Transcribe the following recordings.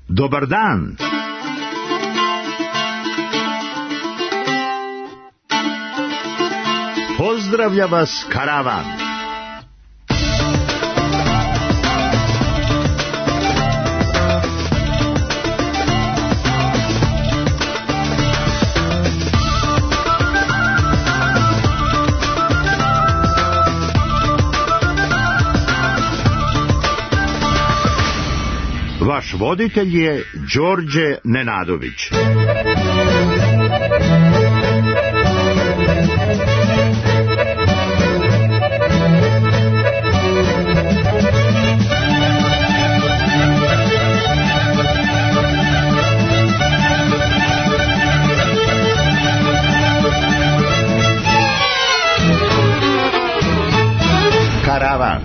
Dobar dan. Pozdravlja vas karavan. Vaš voditelj je Đorđe Nenadović. Karavan.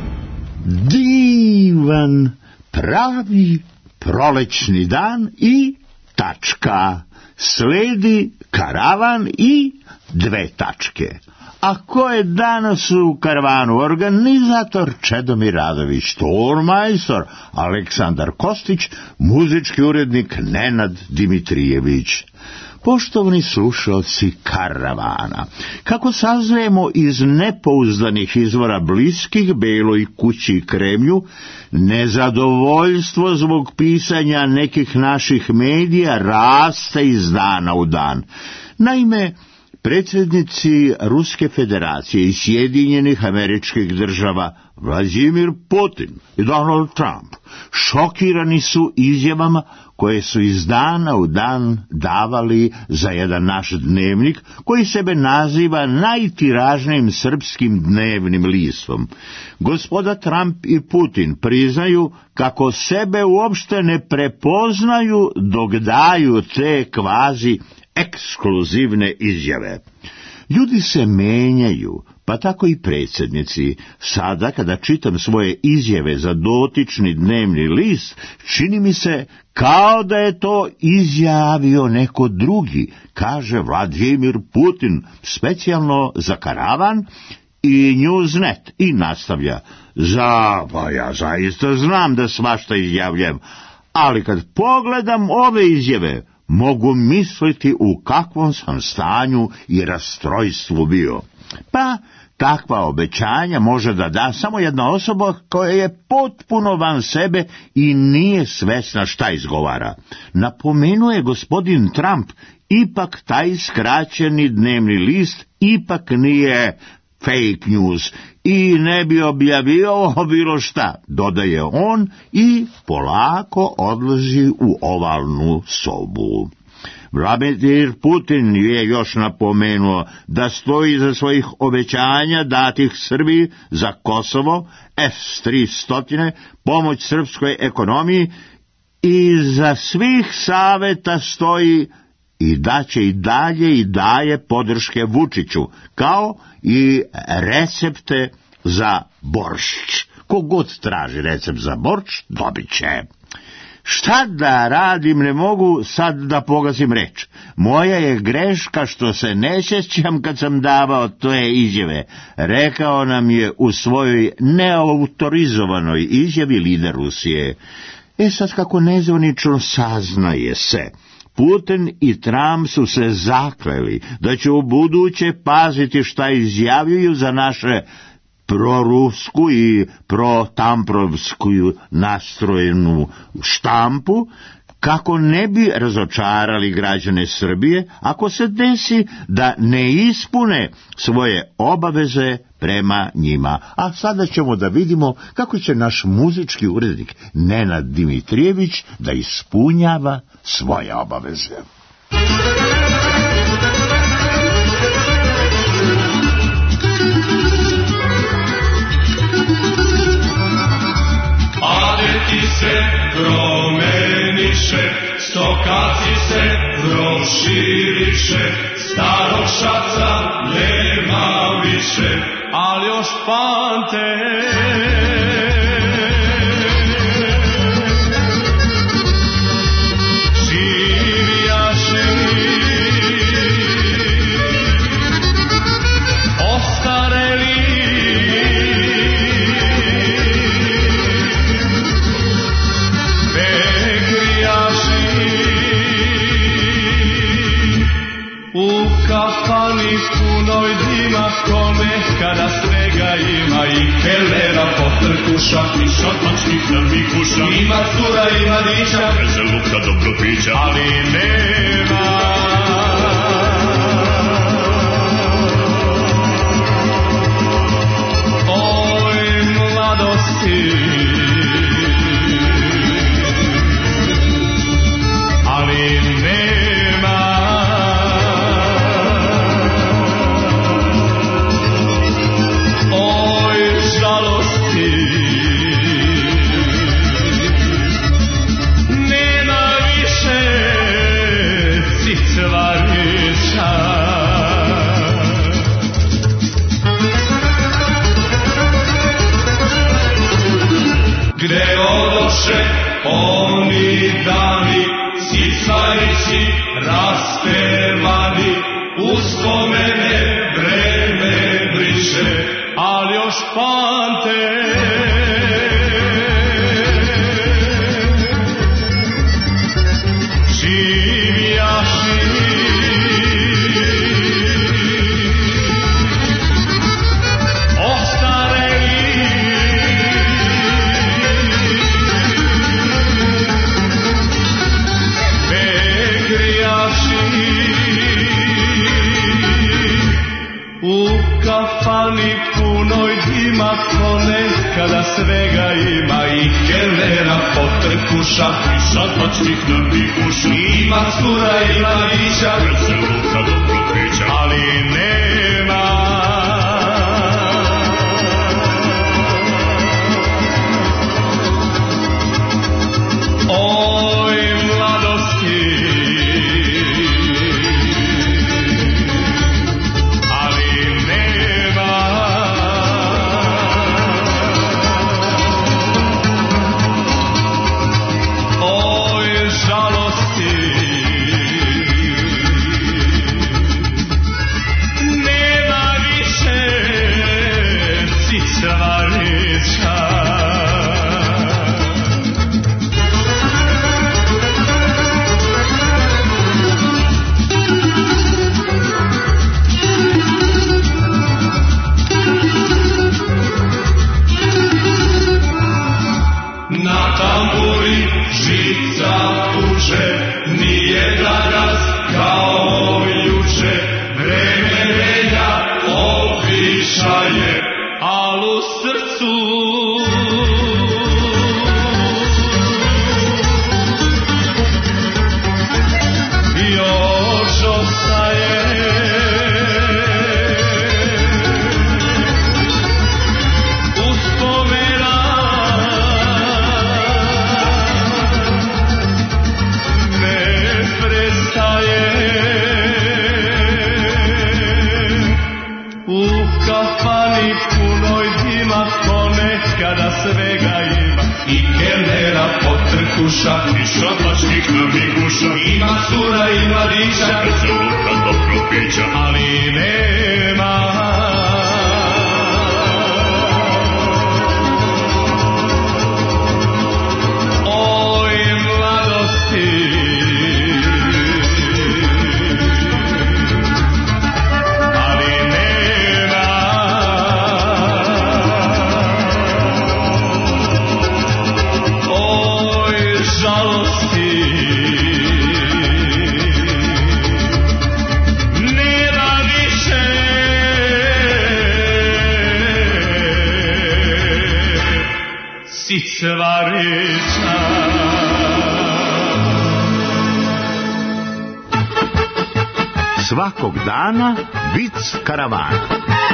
Divan, pravi prolećni dan i tačka. Sledi karavan i 2 tačke. A ko je danas u karavanu? Organizator Čedomir Radović, tormajstor Aleksandar Kostić, muzički urednik Nenad Dimitrijević. Poštovani slušalci karavana, kako saznajemo iz nepouzdanih izvora bliskih Beloj kući i Kremlju, nezadovoljstvo zbog pisanja nekih naših medija raste iz dana u dan. Naime, predsjednici Ruske federacije i Sjedinjenih Američkih Država Vladimir Putin i Donald Trump šokirani su izjavama koje su iz dana u dan davali za jedan naš dnevnik koji sebe naziva najtiražnijim srpskim dnevnim listom. Gospoda Trump i Putin priznaju kako sebe uopšte ne prepoznaju dok daju te kvazi ekskluzivne izjave. Ljudi se menjaju, pa tako i predsjednici. Sada, kada čitam svoje izjave za dotični dnevni list, čini mi se kao da je to izjavio neko drugi, kaže Vladimir Putin, specijalno za karavan i Newsnet, i nastavlja. Ja zaista znam da svašta izjavljam, ali kad pogledam ove izjave, mogu misliti u kakvom sam stanju i rastrojstvu bio. Pa, takva obećanja može da da samo jedna osoba koja je potpuno van sebe i nije svesna šta izgovara. Napomenuje gospodin Trump, ipak taj skraćeni dnevni list ipak nije fake news i ne bi objavio bilo šta, dodaje on i polako odlazi u ovalnu sobu. Vladimir Putin je još napomenuo da stoji za svojih obećanja datih Srbiji za Kosovo, S-300, pomoć srpskoj ekonomiji i za svih saveta stoji i da će i dalje i daje podrške Vučiću, kao i recepte za boršč. Kogod traži recept za boršč, dobit će. Šta da radim, ne mogu sad da pogazim reč. Moja je greška što se ne sjećam kad sam davao te izjave, rekao nam je u svojoj neautorizovanoj izjavi lider Rusije. Sad kako nezvanično saznaje se, Putin i Trump su se zakleli da će u buduće paziti šta izjavljuju za naše prorusku i protamprovsku nastrojenu štampu, kako ne bi razočarali građane Srbije ako se desi da ne ispune svoje obaveze prema njima. A sada ćemo da vidimo kako će naš muzički urednik Nenad Dimitrijević da ispunjava svoje obaveze. Adeti se promeniše, stokaci se proširiše, starog šaca nema više, ali još pamte. kafani punoj dima, ko nekada svega ima, i kelera potrkuša, i šampačnih navikuša, ima cura i mladića, veselupka dobro pića, ali nema oj mladosti, ali nema oj žalosti, nema više cicvarića. Gde odoše oni dani, cicvarići raspevani, uspomene vreme briše, ali još pamte živjaši ostareli, begrijaši u kafani punoj dima, ko nekada svega ima, i kelnera potrkuša, i šampačnih navikuša, ima cura i mladića, veselupka dobro pića, ali nema oj mladosti, ali nema oj žalosti, nema više cicvarića. Na tamburi žica tuče, nije danas kao juče, vreme menja običaje, al u srcu još ostaje uspomena, ne prestaje u kafani punoj dima, ko nekada svega ima, i kelnera potrkuša, i šampačnih navikuša, ima cura i mladića, veselupka dobro pića, ali nema oj mladosti, ali nema oj žalosti, nema više cicvarića. Svakog dana vic karavana.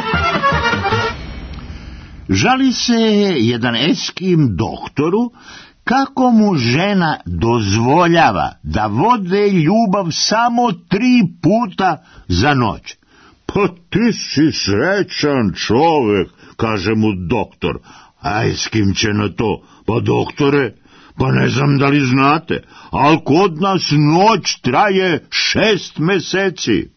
Žali se jedan eskim doktoru kako mu žena dozvoljava da vode ljubav samo 3 puta za noć. Pa ti si srećan čovek, kaže mu doktor. A eskim će na to? Pa doktore, pa ne znam da li znate, ali kod nas noć traje 6 meseci.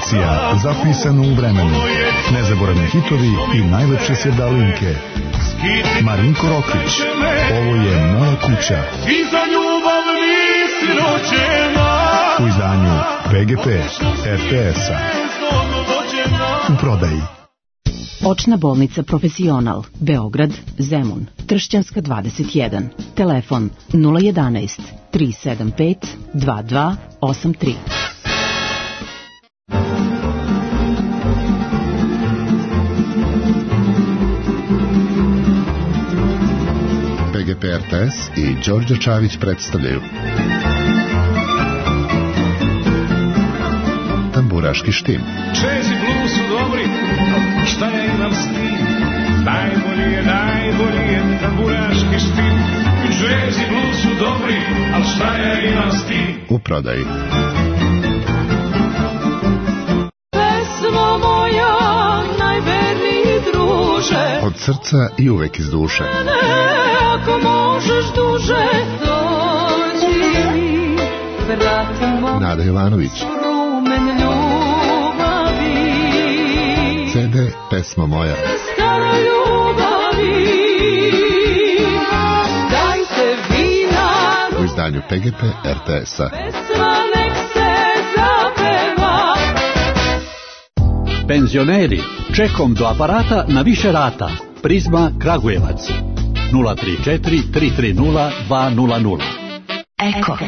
Emisija zapisana u vremenu. Nezaboravni hitovi i najlepše sjedalinke. Marinko Rokvić. Ovo je moja kuća. I za ljubav nisi rođena. U izdanju PGP RTS-a. U prodaji. Očna bolnica Profesional, Beograd, Zemun, Tršćanska 21, telefon 011 375 2283. PGP RTS i Đorđe Čavić predstavljaju Tamburaški štim. Jazz i blues su dobri, šta ja imam s tim? Najbolji je tamburaški štim. Jazz i blues su dobri, ali šta ja imam s tim? U prodaji. Pesmo moja, najverniji druže, Od srca i uvek iz duše. ako možeš duže, dođi mi, vratimo Nada Jovanović. rumen ljubavi, CD Pesma moja. stara ljubavi, dajte vina, U izdanju PGP RTS-a. pesma nek se zapeva. Penzioneri, čekom do aparata na više rata. Prizma Kragujevac 034 330 200. Eko.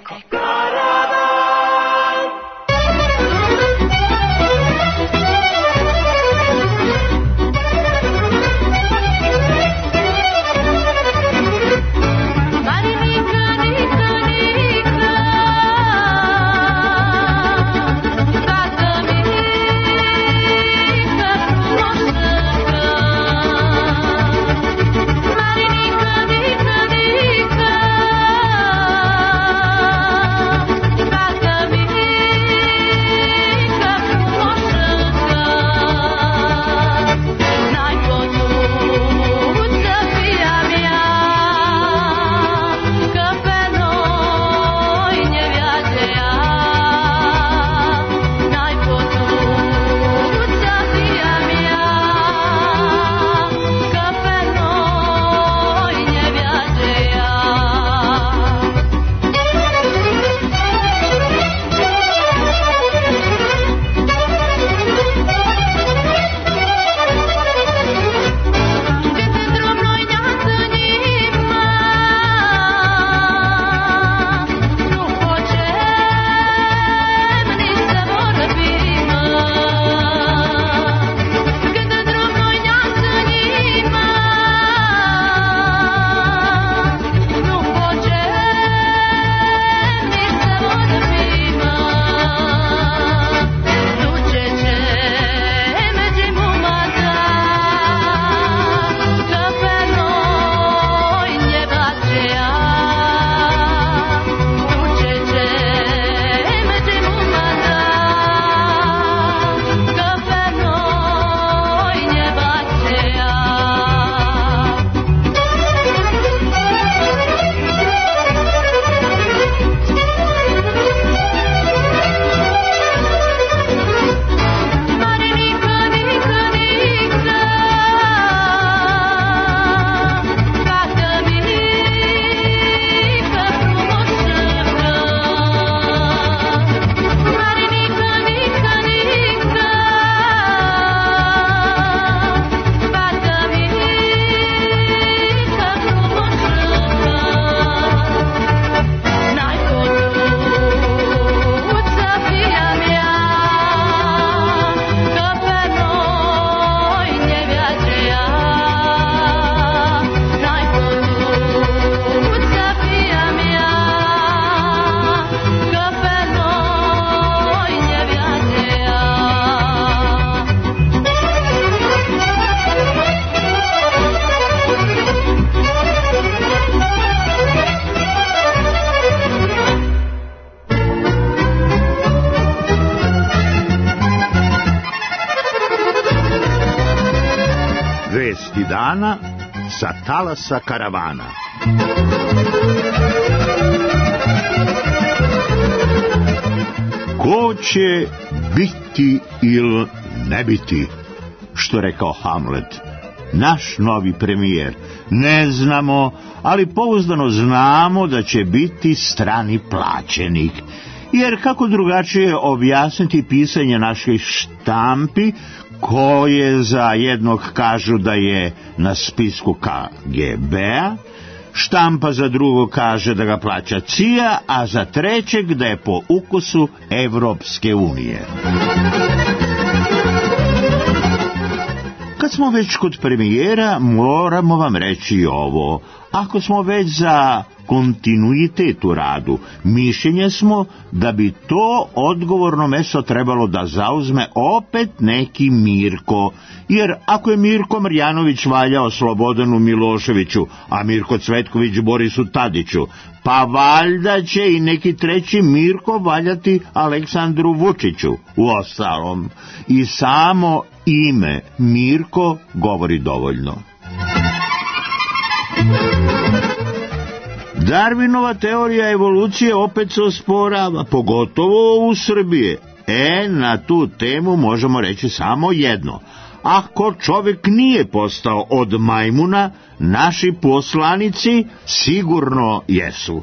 Vesti dana sa talasa karavana. Ko će biti ili ne biti, što rekao Hamlet. Naš novi premijer ne znamo, ali pouzdano znamo da će biti strani plaćenik. Jer kako drugačije objasniti pisanje naših štampi, koje za jednog kažu da je na spisku KGB-a, štampa za drugog kaže da ga plaća CIA, a za trećeg da je po ukusu Evropske unije. Kad smo već kod premijera, moramo vam reći i ovo. Ako smo već za kontinuitet u radu, mišljenja smo da bi to odgovorno mesto trebalo da zauzme opet neki Mirko, jer ako je Mirko Marjanović valjao Slobodanu Miloševiću, a Mirko Cvetković Borisu Tadiću, pa valjda će i neki treći Mirko valjati Aleksandru Vučiću. Uostalom, i samo ime Mirko govori dovoljno. Darwinova teorija evolucije opet se osporava, pogotovo u Srbiji. Na tu temu možemo reći samo jedno. Ako čovjek nije postao od majmuna, naši poslanici sigurno jesu.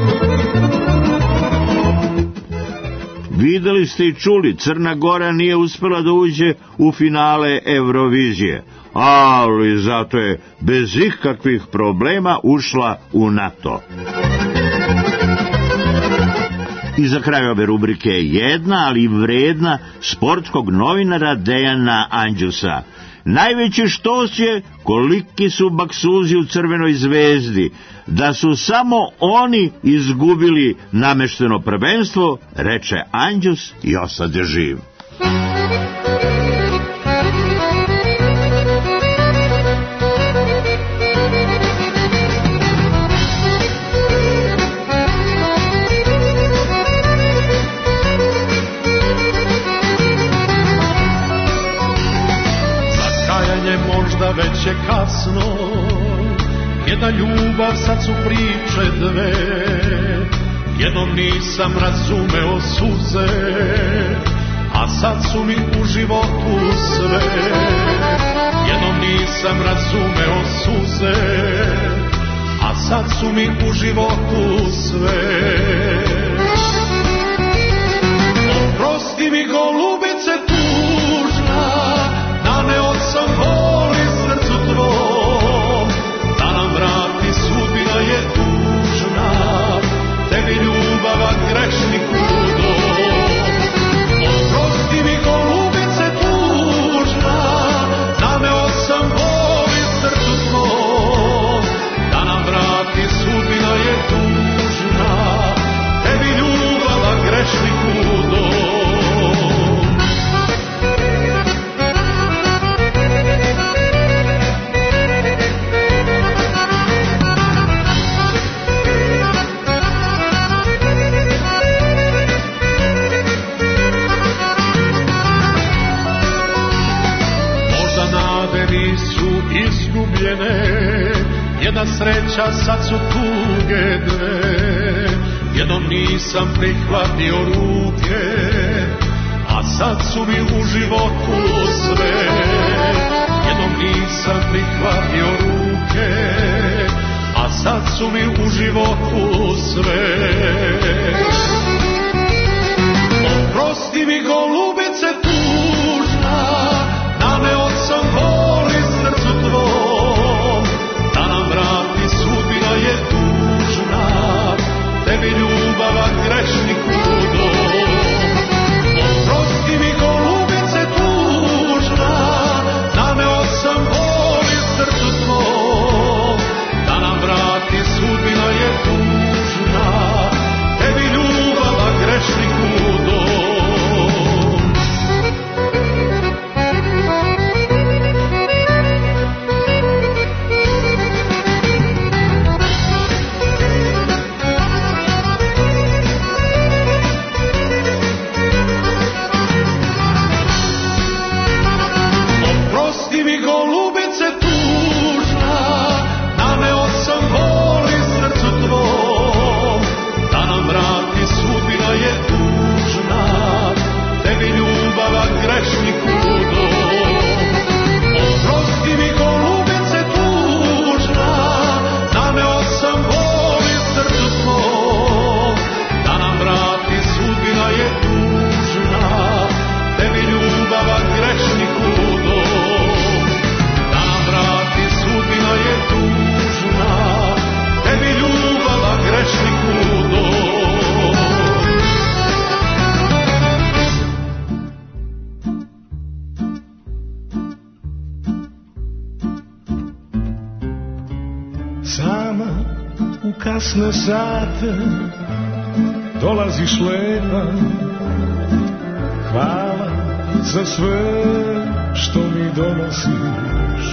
Videli ste i čuli, Crna Gora nije uspjela da uđe u finale Eurovizije, ali zato je bez ikakvih problema ušla u NATO. I za kraj ove rubrike jedna, ali vredna, sportskog novinara Dejana Anđusa. Najveći štos je koliki su baksuzi u Crvenoj zvezdi, da su samo oni izgubili namešteno prvenstvo, reče Anđus i osade živ. Već je kasno, jedna ljubav, sad su priče dve. Jednom nisam razumeo suze, a sad su mi u životu sve. Jednom nisam razumeo suze, a sad su mi u životu sve. Oprosti mi golubice tužna, naneo sam boli srcu tvom, da nam vrati sudbina je tužna, tebi ljubava grešniku dom. Oprosti mi golubice tužna, naneo sam boli srcu tvom, da nam vrati sudbina je tužna, tebi ljubava grešniku dom. Jedna sreća, sad su tuge dve. Jednom nisam prihvatio ruke, a sad su mi u životu sve. Jednom nisam prihvatio ruke, a sad su mi u životu sve. Oprosti mi golubice tužna, naneo sam boli srcu tvom, da nam vrati sudbina je tužna, tebi ljubava grešniku dom. Oprosti mi golubice tužna, naneo sam boli srcu tvom, da nam vrati sudbina je tužna, tebi ljubava grešniku dom. Sama u kasne sate dolaziš lepa, hvala za sve što mi donosiš.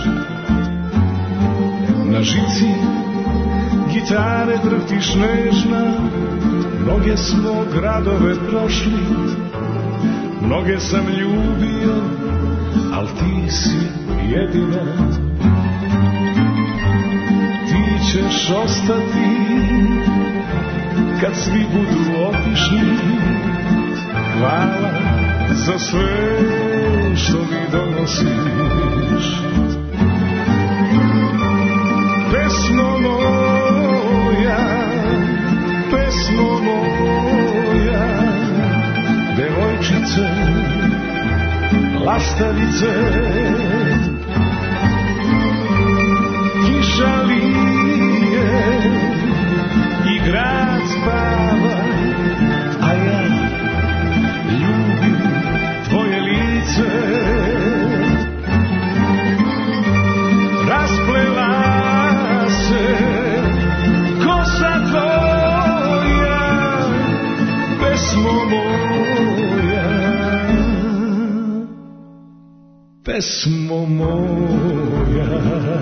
Na žici gitare drhtiš nežna, mnoge smo gradove prošli, mnoge sam ljubio, al ti si jedina. Ti ćeš ostati kad svi budu otišli, hvala za sve što mi donosiš. Pesmo moja, devojčice, lastavice, kiša lije i grad spava, a ja ljubim tvoje lice. Rasplela se kosa tvoja, pesmo moja, pesmo moja.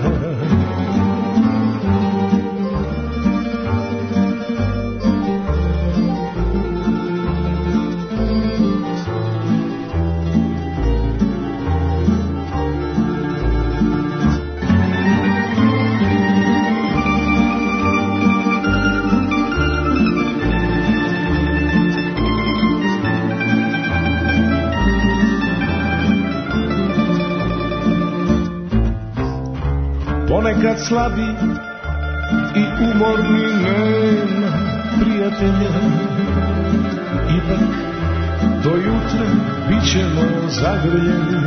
Ponekad slabi i umorni, nema prijatelja, ipak do jutra bit ćemo zagrljeni.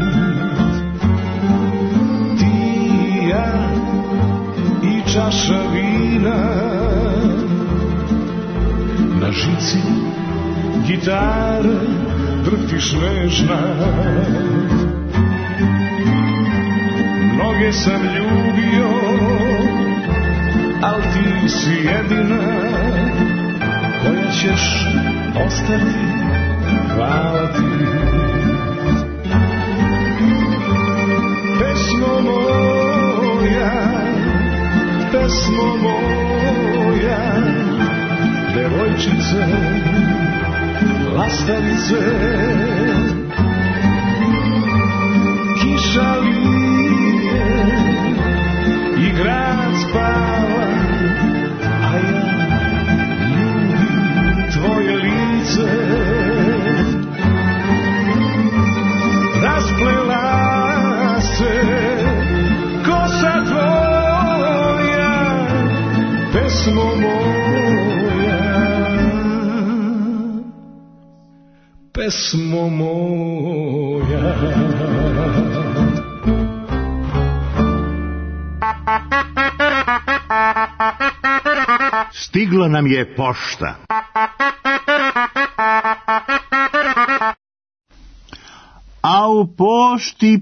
Ti i ja i čaša vina, na žici gitare drhtiš nežna. Mnoge sam ljubio, al ti si jedina koja ćeš ostati, hvala ti. Pesmo moja, devojčice, lastavice, kiša lije i grad spava, a ja ljubim tvoje lice. Rasplela se kosa tvoja, pesmo moja, pesmo moja. Stigla nam je pošta. A u pošti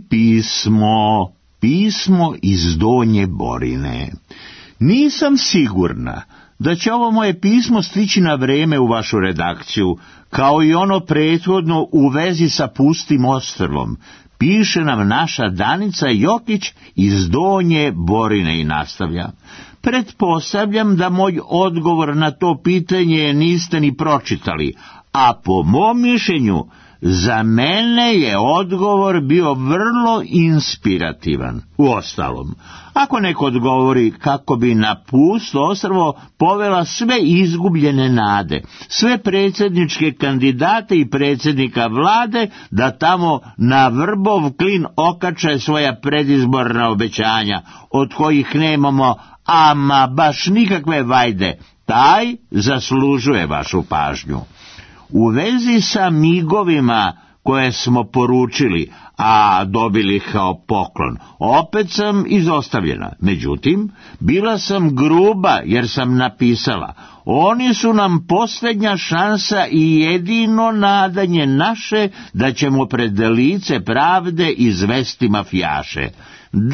pismo iz Donje Borine. Nisam sigurna da će ovo moje pismo stići na vreme u vašu redakciju, kao i ono prethodno u vezi sa Pustim ostrvom. Piše nam naša Danica Jokić iz Donje Borine i nastavlja. Pretpostavljam da moj odgovor na to pitanje niste ni pročitali, a po mom mišljenju za mene je odgovor bio vrlo inspirativan. Uostalom, ako neko odgovori kako bi na Pusto ostrvo povela sve izgubljene nade, sve predsjedničke kandidate i predsjednika vlade da tamo na vrbov klin okače svoja predizborna obećanja, od kojih nemamo ama baš nikakve vajde, taj zaslužuje vašu pažnju. U vezi sa migovima koje smo poručili, a dobili kao poklon, opet sam izostavljena. Međutim, bila sam gruba jer sam napisala: oni su nam posljednja šansa i jedino nadanje naše da ćemo pred lice pravde izvesti mafijaše. Da,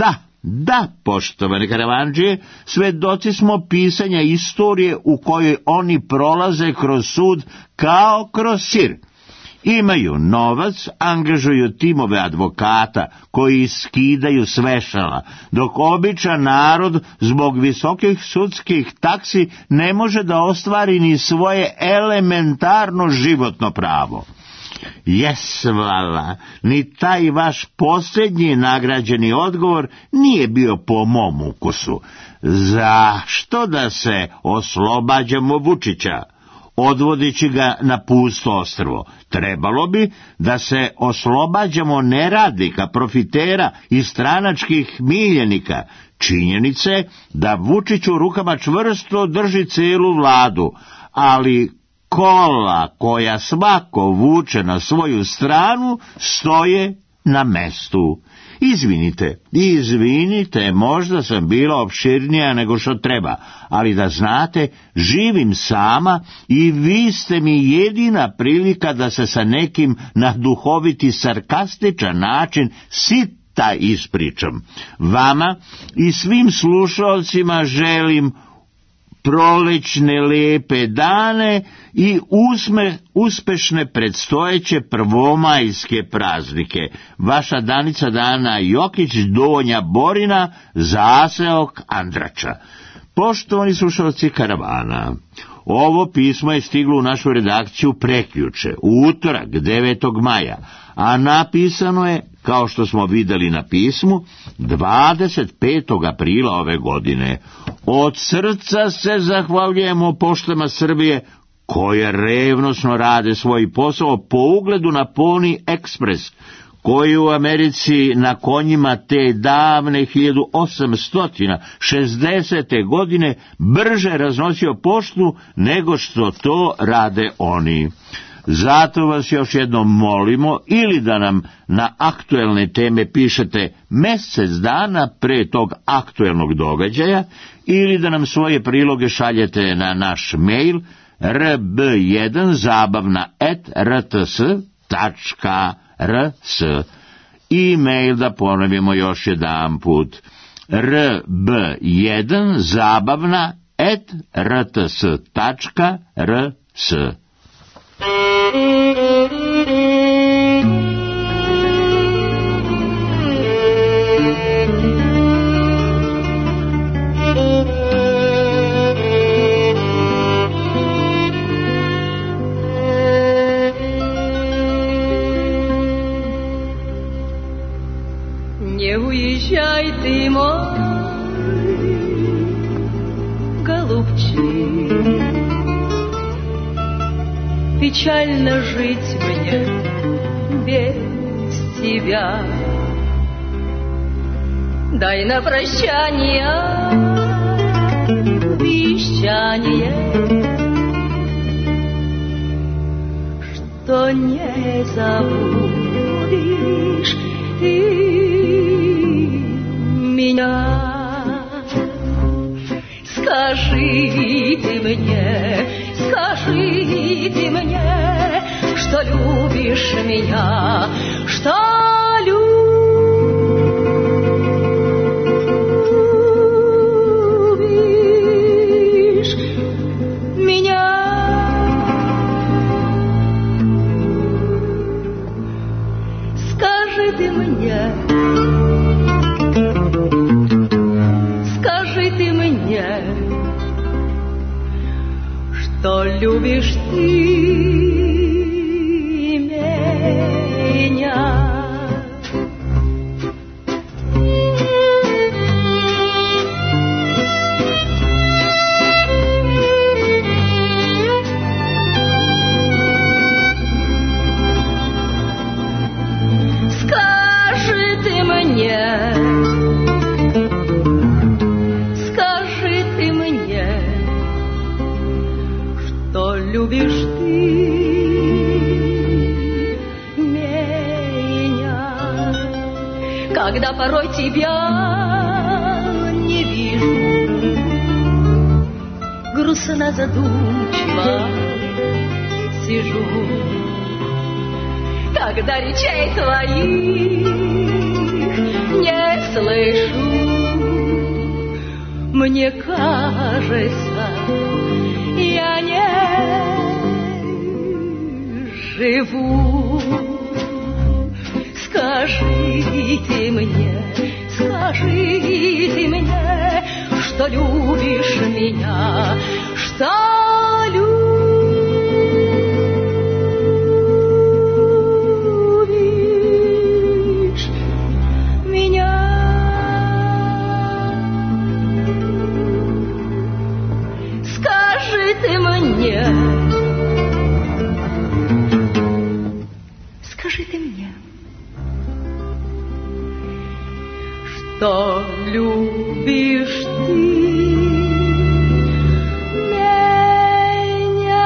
Da, poštovane karavandžije, svedoci smo pisanja istorije u kojoj oni prolaze kroz sud kao kroz sir. Imaju novac, angažuju timove advokata koji skidaju s vešala, dok običan narod zbog visokih sudskih taksi ne može da ostvari ni svoje elementarno životno pravo. Jesvala, ni taj vaš posljednji nagrađeni odgovor nije bio po mom ukusu. Zašto da se oslobađamo Vučića, odvodići ga na pusto ostrvo? Trebalo bi da se oslobađamo neradnika, profitera i stranačkih miljenika. Činjenice da Vučić u rukama čvrsto drži celu vladu, ali kola koja svako vuče na svoju stranu stoje na mestu. Izvinite, možda sam bila opširnija nego što treba, ali da znate, živim sama i vi ste mi jedina prilika da se sa nekim na duhoviti sarkastičan način sita ispričam. Vama i svim slušalcima želim prolećne lepe dane i uspešne predstojeće prvomajske praznike. Vaša Danica Dana Jokić, Donja Borina, zaseok Andrača. Poštovani slušalci Karavana, ovo pismo je stiglo u našu redakciju prekjuče, u utorak 9. maja, a napisano je, kao što smo videli na pismu, 25. aprila ove godine. Od srca se zahvaljujemo poštama Srbije, koje revnosno rade svoj posao po ugledu na Pony Express, koji u Americi na konjima te davne 1860. godine brže raznosio poštu nego što to rade oni. Zato vas još jednom molimo ili da nam na aktuelne teme pišete mjesec dana pre tog aktuelnog događaja, ili da nam svoje priloge šaljete na naš mail rb1zabavna@rts.rs. E-mail, da ponovimo još jedan put, rb1zabavna@rts.rs. Не уезжай ты, мой голубчик, печально жить мне без тебя. Дай на прощание обещание, что не забудешь ты меня. Скажи ты мне, что любишь меня, что любишь меня. Скажи ты мне, что любишь ты меня. Скажи ты мне, любишь ты меня, когда порой тебя не вижу, грустно задумчиво сижу, когда речей твоих не слышу. Мне кажется, я не живу. Скажите мне, что любишь меня, что любишь меня. Скажи ты мне, что любишь ты меня.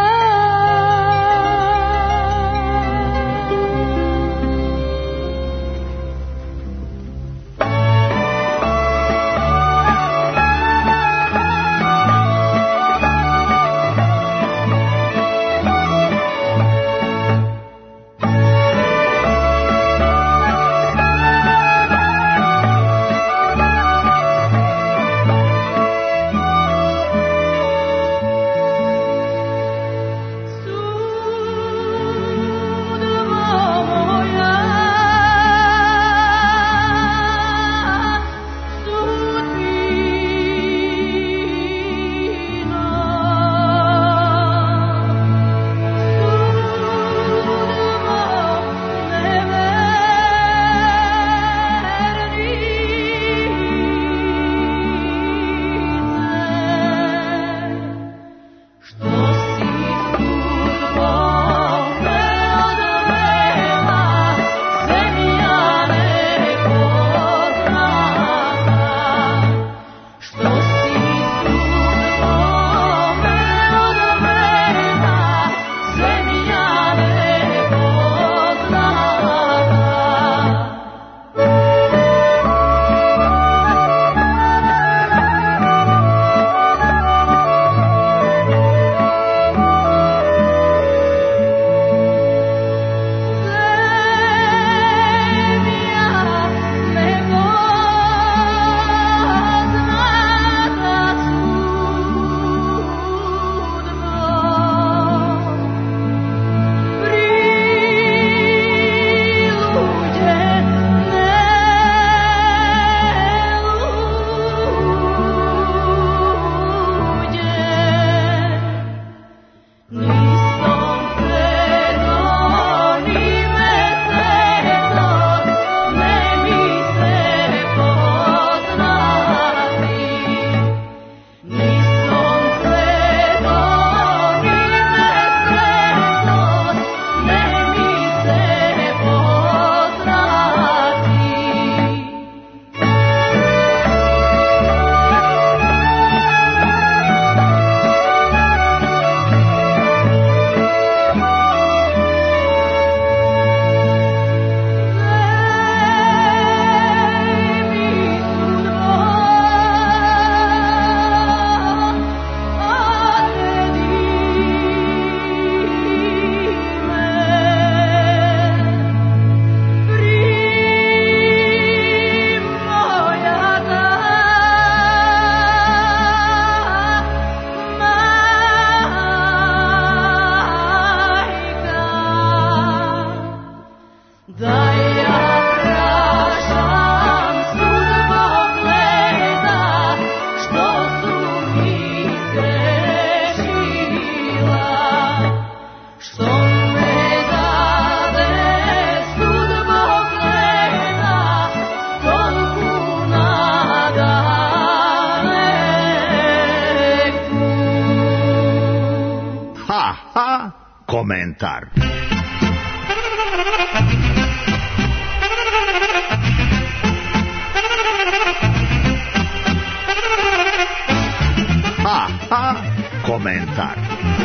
komentar. Komentar.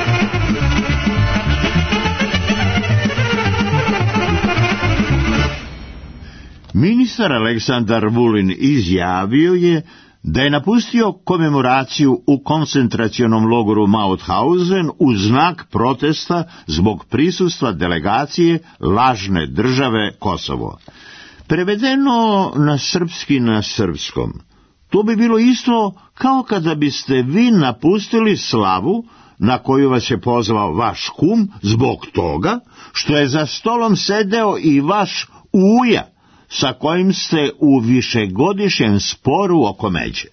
Ministar Aleksandar Vulin izjavio je da je napustio komemoraciju u koncentracionom logoru Mauthausen u znak protesta zbog prisustva delegacije lažne države Kosovo. Prevedeno na srpski na srpskom, To bi bilo isto kao kada biste vi napustili slavu na koju vas je pozvao vaš kum zbog toga što je za stolom sedeo i vaš uja sa kojim ste u višegodišnjem sporu oko međe.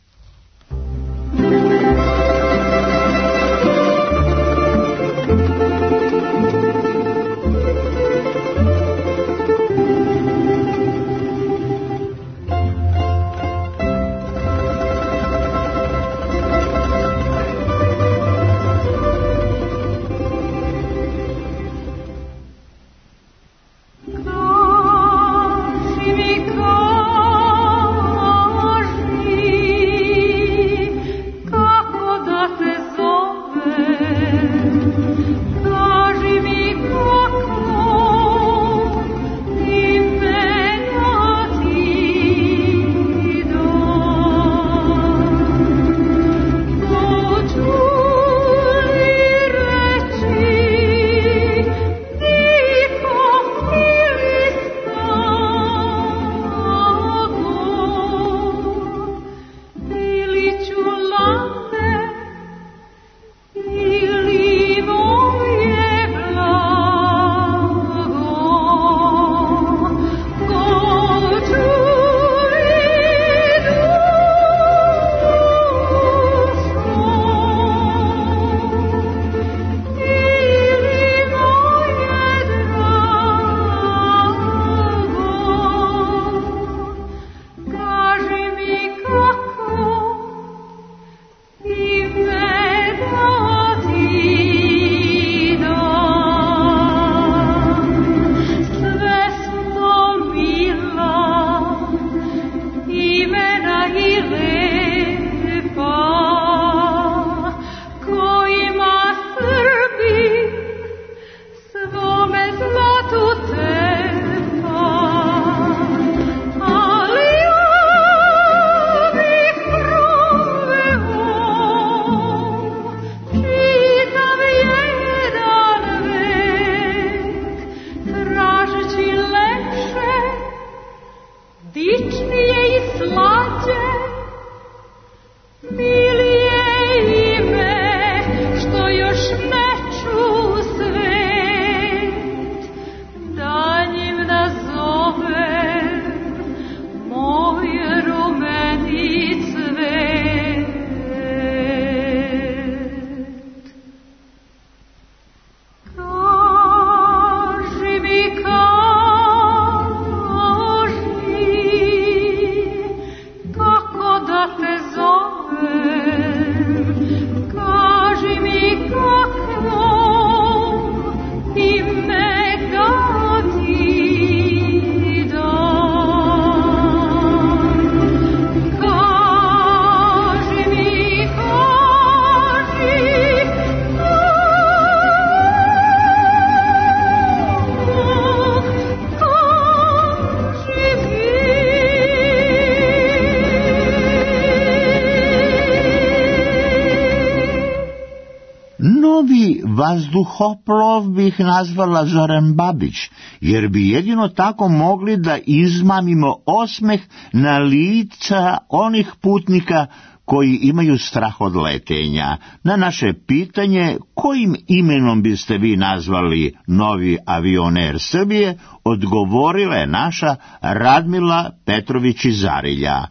Vazduhoplov bih nazvala Zoran Babić, jer bi jedino tako mogli da izmamimo osmeh na lica onih putnika koji imaju strah od letenja. Na naše pitanje kojim imenom biste vi nazvali novi avion Air Srbije, odgovorila je naša Radmila Petrović iz Zarilja.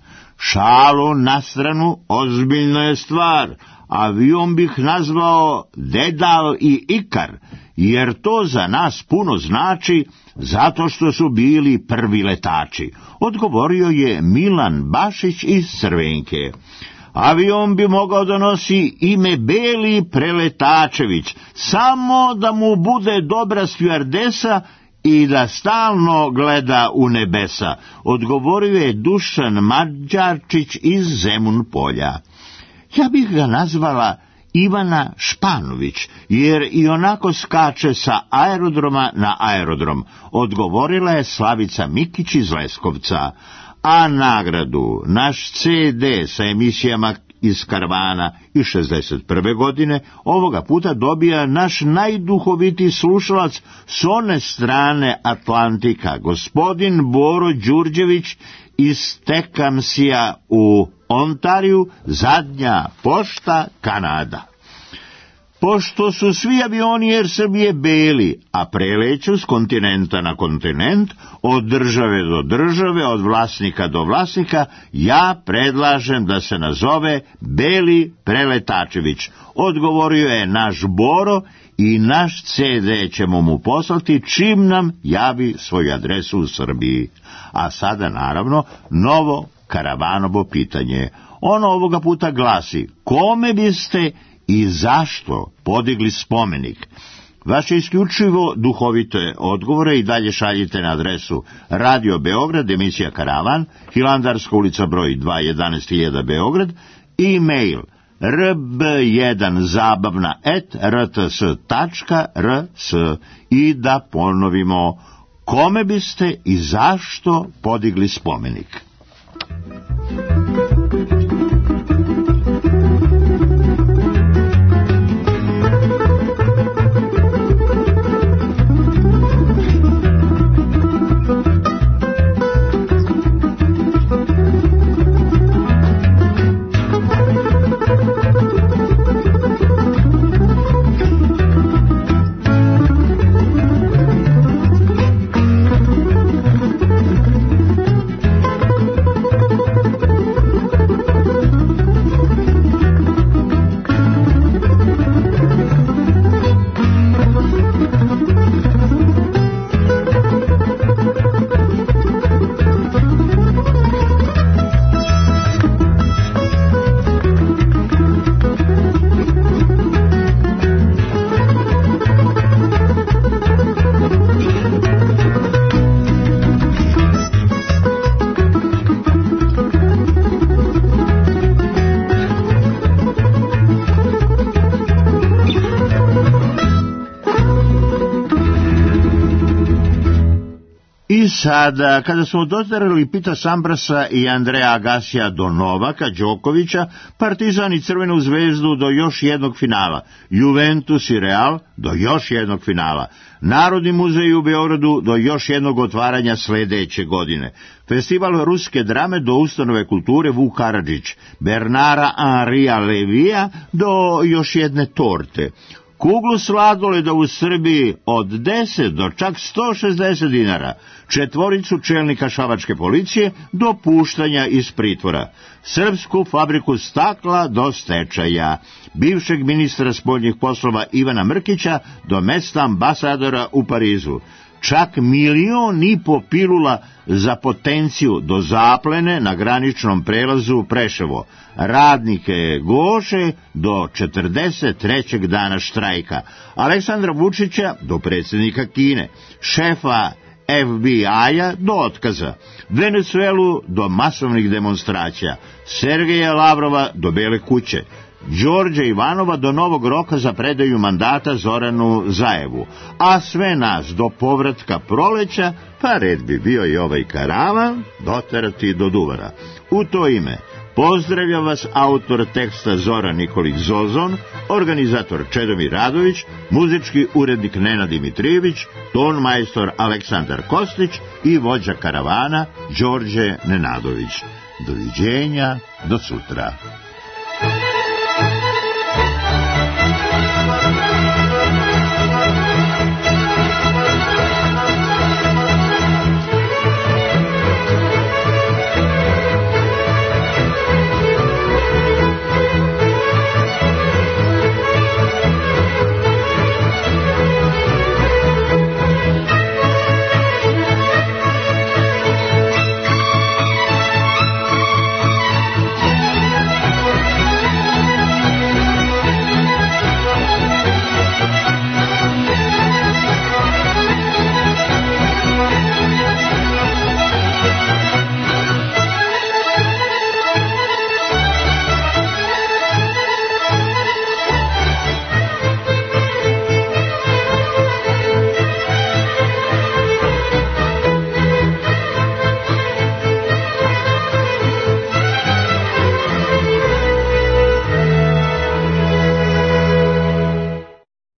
Šalu na stranu, ozbiljna je stvar. Avion bih nazvao Dedal i Ikar, jer to za nas puno znači, zato što su bili prvi letači, odgovorio je Milan Bašić iz Crvenke. Avion bi mogao da nosi ime Beli Preletačević, samo da mu bude dobra stjuardesa i da stalno gleda u nebesa, odgovorio je Dušan Mađarčić iz Zemun Polja. Ja bih ga nazvala Ivana Španović, jer i onako skače sa aerodroma na aerodrom, odgovorila je Slavica Mikić iz Leskovca. A nagradu, naš CD sa emisijama iz karavana iz 61. godine ovoga puta dobija naš najduhovitiji slušalac s one strane Atlantika, gospodin Boro Đurđević iz Tecumsea u Ontariju, zadnja pošta, Kanada. Pošto su svi avioni Air Srbije beli, a preleću s kontinenta na kontinent, od države do države, od vlasnika do vlasnika, ja predlažem da se nazove Beli Preletačević. Odgovorio je naš Boro i naš CD ćemo mu poslati čim nam javi svoju adresu u Srbiji. A sada, naravno, novo karavanovo pitanje. Ono ovoga puta glasi: kome biste i zašto podigli spomenik? Vaše isključivo duhovite odgovore i dalje šaljite na adresu Radio Beograd, emisija Karavan, Hilandarska ulica broj 2, 11.000 Beograd, e-mail rb1zabavna@rts.rs. I da ponovimo, kome biste i zašto podigli spomenik? Sada, kada smo doterali Pita Sambrasa i Andreja Agasija do Novaka Đokovića, Partizan i Crvenu zvezdu do još jednog finala, Juventus i Real do još jednog finala, Narodni muzej u Beogradu do još jednog otvaranja sledeće godine, Festival ruske drame do ustanove kulture Vuk Karadžić, Bernara Henrija Levija do još jedne torte, kuglu sladoleda u Srbiji od 10 do čak 160 dinara, četvoricu čelnika šabačke policije do puštanja iz pritvora, srpsku fabriku stakla do stečaja, bivšeg ministra spoljnih poslova Ivana Mrkića do mesta ambasadora u Parizu, čak 1,5 miliona pilula za potenciju do zaplene na graničnom prelazu Preševo, radnike Goše do 43. dana štrajka, Aleksandra Vučića do predsjednika Kine, šefa FBI-a do otkaza, Venezuelu do masovnih demonstracija, Sergeja Lavrova do Bele kuće, Đorđa Ivanova do novog roka za predaju mandata Zoranu Zajevu, a sve nas do povratka proleća, pa red bi bio i ovaj karavan doterati do Duvara. U to ime pozdravlja vas autor teksta Zoran Nikolić Zozon, organizator Čedomir Radović, muzički urednik Nenad Dimitrijević, ton majstor Aleksandar Kostić i vođa karavana Đorđe Nenadović. Doviđenja, do sutra.